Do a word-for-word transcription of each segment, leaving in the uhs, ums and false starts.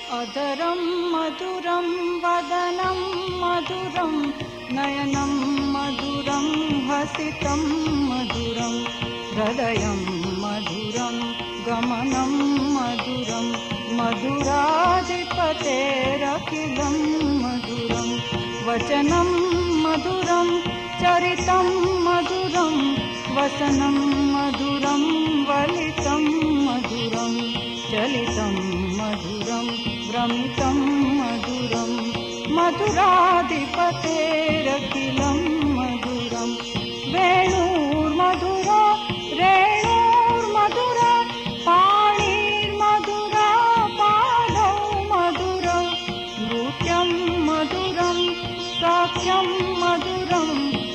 अधरं मधुरं वदनं मधुरं नयनं मधुरं हसितं मधुरं हृदयं मधुरं गमनं मधुरं मधुराधिपतेरखिलं मधुरं वचनं मधुरं चरितं मधुरं वसनं मधुरं वलितं मधुरं चलितं मधुरं भ्रमितं मधुरं मधुराधिपतेरखिलं मधुरं वेणुर्मधुरा रेणुर्मधुरा पाणिर्मधुरा पादौ मधुरं नृत्यं मधुरं साख्यं मधुरं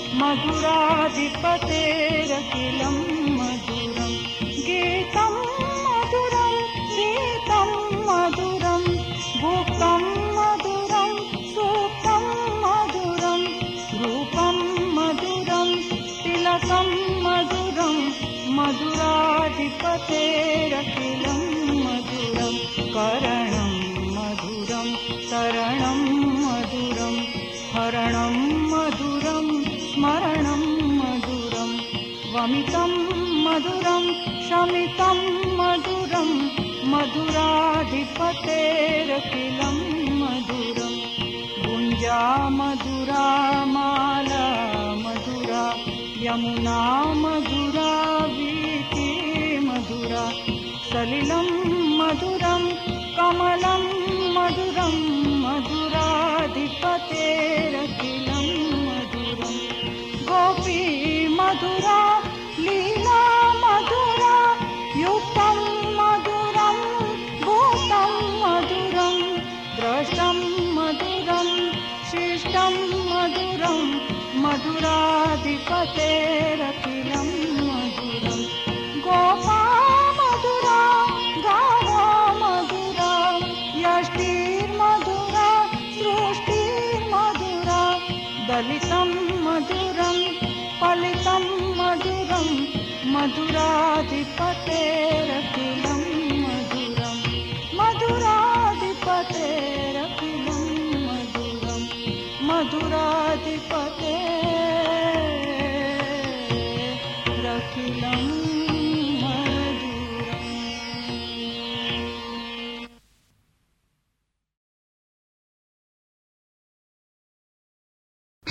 मधुराधिपतेरखिलं मधुरं गीतं मधुरं गीतं मधुरं भुक्तं मधुरं सूक्तं मधुरं रूपं मधुरं तिलकं मधुरं मधुराधिपतेरखिलं मधुरं करणं मधुरं तरणं मधुरं हरणं मधुरं स्मरणं मधुरं वमितं मधुरं शमितं मधुरं मधुराधिपतेरखिलं मधुरं गुञ्जा मधुरा माला मधुरा यमुना मधुरा वीथी मधुरा सलिलं मधुरं कमलं मधुरं मधुराधिपतेरखिलं मधुरं गोपी मधुरा